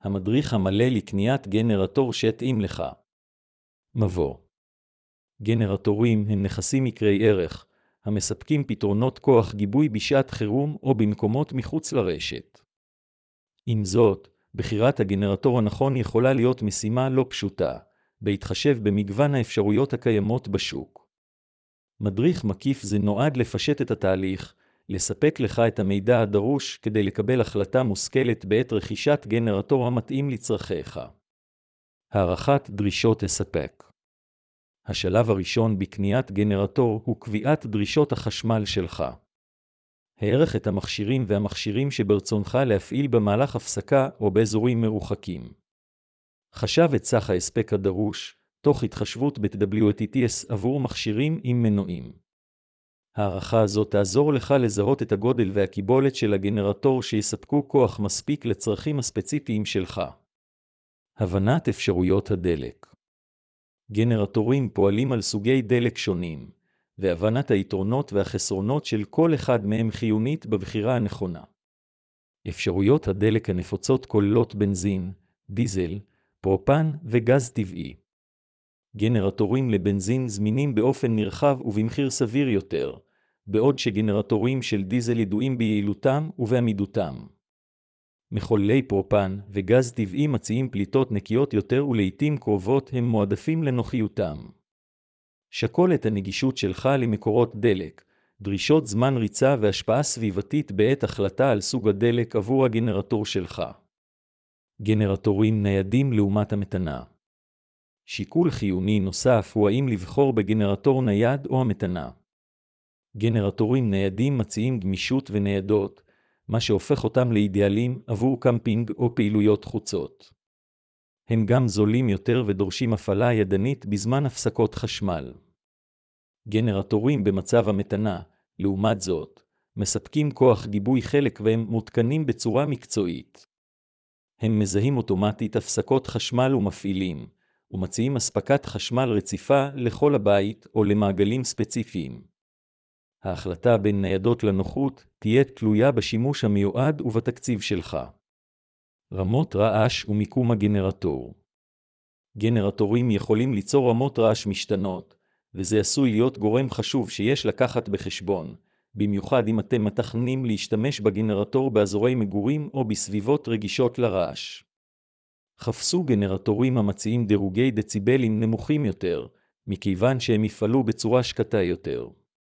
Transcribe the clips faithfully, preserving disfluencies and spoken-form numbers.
המדריך המלא לקניית גנרטור שיתאים לך. מבוא. גנרטורים הם נכסים יקרי ערך, המספקים פתרונות כוח גיבוי בשעת חירום או במקומות מחוץ לרשת. עם זאת, בחירת הגנרטור הנכון יכולה להיות משימה לא פשוטה, בהתחשב במגוון האפשרויות הקיימות בשוק. מדריך מקיף זה נועד לפשט את התהליך, לספק לך את המידע הדרוש כדי לקבל החלטה מושכלת בעת רכישת גנרטור המתאים לצרכיך. הערכת דרישות הספק. השלב הראשון בקניית גנרטור הוא קביעת דרישות החשמל שלך. הערך את המכשירים והמכשירים שברצונך להפעיל במהלך הפסקה או באזורים מרוחקים. חשב את סך ההספק הדרוש, תוך התחשבות ב-דאבליו טי טי אס עבור מכשירים עם מנועים. הערכה הזאת תעזור לך לזהות את הגודל והקיבולת של הגנרטור שיספקו כוח מספיק לצרכים הספציפיים שלך. הבנת אפשרויות הדלק. גנרטורים פועלים על סוגי דלק שונים, והבנת היתרונות והחסרונות של כל אחד מהם חיונית בבחירה הנכונה. אפשרויות הדלק הנפוצות כוללות בנזין, דיזל, פרופן וגז טבעי. גנרטורים לבנזין זמינים באופן נרחב ובמחיר סביר יותר, בעוד שגנרטורים של דיזל ידועים ביעילותם ובעמידותם. מחוללי פרופן וגז טבעי מציעים פליטות נקיות יותר ולעיתים קרובות הם מועדפים לנוחיותם. שקול את הנגישות שלך למקורות דלק, דרישות זמן ריצה והשפעה סביבתית בעת החלטה על סוג הדלק עבור הגנרטור שלך. גנרטורים ניידים לעומת המתנה. שיקול חיוני נוסף הוא האם לבחור בגנרטור נייד או המתנה. גנרטורים ניידים מציעים גמישות וניידות, מה שהופך אותם לאידיאליים עבור קמפינג או פעילויות חוצות. הם גם זולים יותר ודורשים הפעלה ידנית בזמן הפסקות חשמל. גנרטורים במצב המתנה, לעומת זאת, מספקים כוח גיבוי חלק והם מותקנים בצורה מקצועית. הם מזהים אוטומטית הפסקות חשמל ומפעילים, ומציעים אספקת חשמל רציפה לכל הבית או למעגלים ספציפיים. ההחלטה בין ניידות לנוחות תהיה תלויה בשימוש המיועד ובתקציב שלך. רמות רעש ומיקום הגנרטור. גנרטורים יכולים ליצור רמות רעש משתנות, וזה עשוי להיות גורם חשוב שיש לקחת בחשבון, במיוחד אם אתם מתכננים להשתמש בגנרטור באזורי מגורים או בסביבות רגישות לרעש. חפשו גנרטורים המציעים דירוגי דציבלים נמוכים יותר, מכיוון שהם יפעלו בצורה שקטה יותר.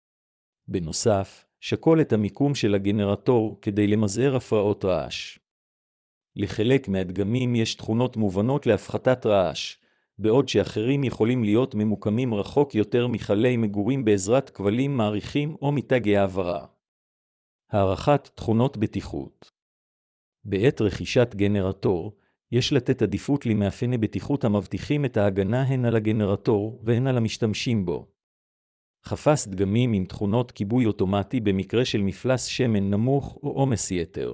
בנוסף, שקול את המיקום של הגנרטור כדי למזער הפרעות רעש. לחלק מהדגמים יש תכונות מובנות להפחתת רעש, בעוד שאחרים יכולים להיות ממוקמים רחוק יותר מחלי מגורים בעזרת כבלים מעריכים או מתגי העברה. הערכת תכונות בטיחות. בעת רכישת גנרטור, יש לתת עדיפות למאפייני בטיחות המבטיחים את ההגנה הן על הגנרטור והן על המשתמשים בו. חפש דגמים עם תכונות כיבוי אוטומטי במקרה של מפלס שמן נמוך או עומס יתר.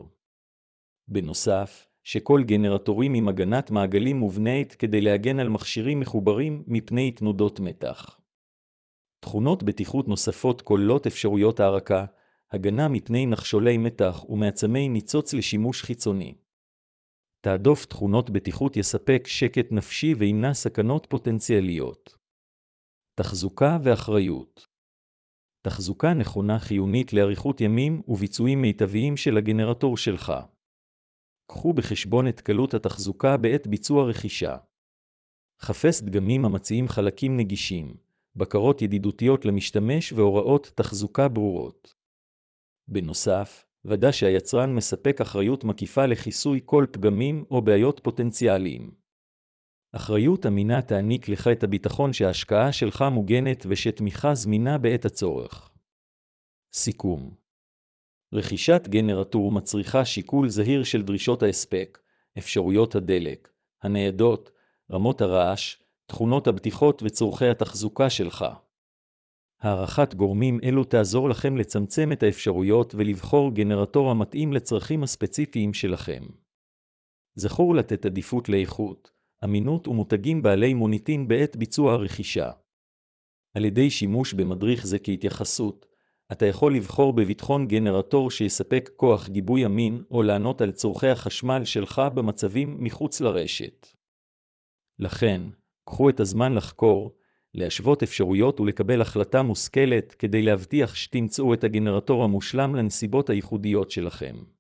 בנוסף, שכל גנרטורים עם הגנת מעגלים מובנית כדי להגן על מכשירים מחוברים מפני תנודות מתח. תכונות בטיחות נוספות כוללות אפשרויות הערקה, הגנה מפני נחשולי מתח ומעצמי ניצוץ לשימוש חיצוני. תעדוף תכונות בטיחות יספק שקט נפשי וימנע סכנות פוטנציאליות. תחזוקה ואחריות. תחזוקה נכונה חיונית לאריכות ימים וביצועים מיטביים של הגנרטור שלך. קחו בחשבון את קלות התחזוקה בעת ביצוע רכישה. חפש דגמים המציעים חלקים נגישים, בקרות ידידותיות למשתמש והוראות תחזוקה ברורות. בנוסף, ודא שהיצרן מספק אחריות מקיפה לכיסוי כל פגמים או בעיות פוטנציאליים. אחריות אמינה תעניק לך את הביטחון שההשקעה שלך מוגנת ושתמיכה זמינה בעת הצורך. סיכום. רכישת גנרטור מצריכה שיקול זהיר של דרישות ההספק, אפשרויות הדלק, הניידות, רמות הרעש, תכונות הבטיחות וצורכי התחזוקה שלך. הערכת גורמים אלו תעזור לכם לצמצם את האפשרויות ולבחור גנרטור המתאים לצרכים הספציפיים שלכם. זכור לתת עדיפות לאיכות, אמינות ומותגים בעלי מוניטין בעת ביצוע הרכישה. על ידי שימוש במדריך זה כהתייחסות, אתה יכול לבחור בביטחון גנרטור שיספק כוח גיבוי אמין, או לענות על צורכי החשמל שלך במצבים מחוץ לרשת. לכן, קחו את הזמן לחקור, להשוות אפשרויות ולקבל החלטה מושכלת כדי להבטיח שתמצאו את הגנרטור המושלם לנסיבות הייחודיות שלכם.